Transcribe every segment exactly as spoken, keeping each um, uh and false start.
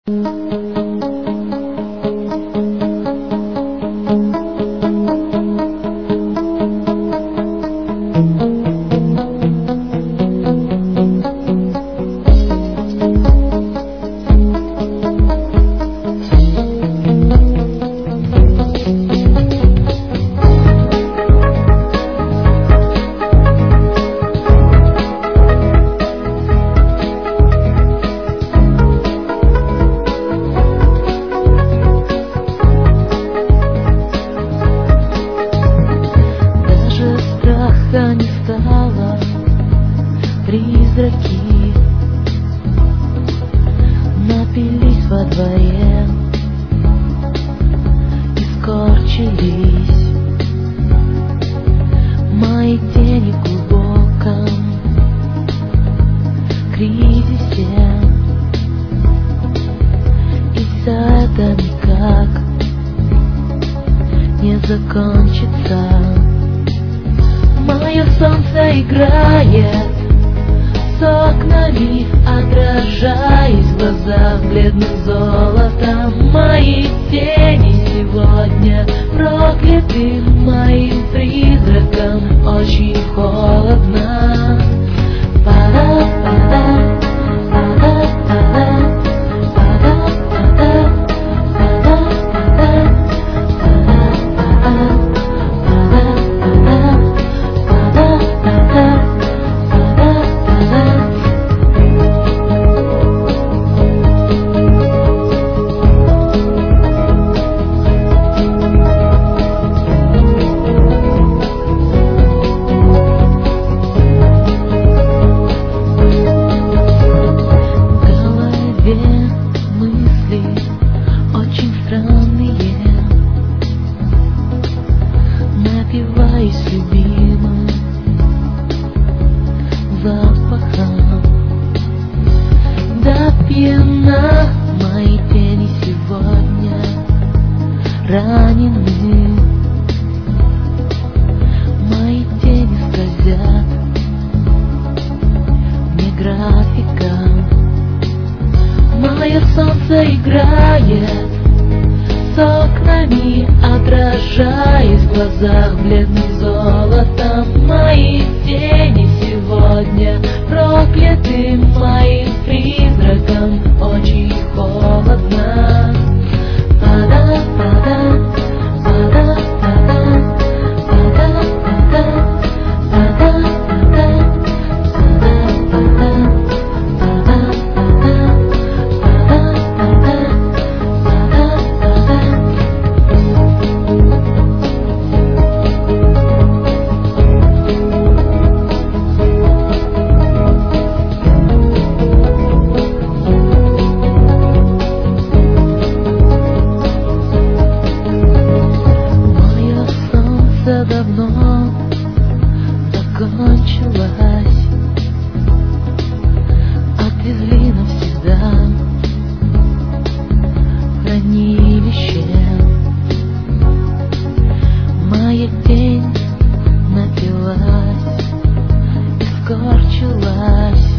Не стало, призраки напились во дворе и скорчились. Мои тени в глубоком кризисе, и все это никак не закончится. Мое солнце играет с окнами, отражаясь в глазах бледным золотом. Мои тени сегодня прокляты моим призраком. Очень холодно. Пада-пада, пада-пада, пада-пада, пада-пада. Напиваюсь любимым запахом, да пьяна. Мои тени сегодня ранены, мои тени скользят вне графика. Мое солнце играет с окнами, отражаясь в глазах бледным золотом. Мои тени сегодня прокляты моим призраком. Очень холодно. Пада-пада, пада-пада, пада-пада, пада-пада, пада-пада. Давно закончилась, отвезли навсегда в хранилище. Моя тень напилась и скорчилась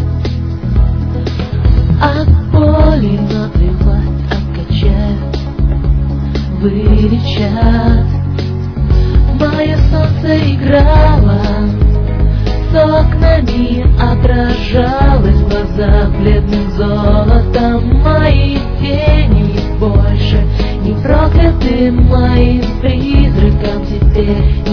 от боли, наплевать, откачают, вылечат. Мое солнце играло с окнами, отражалось в глазах бледным золотом. Мои тени больше не прокляты моим призраком теперь.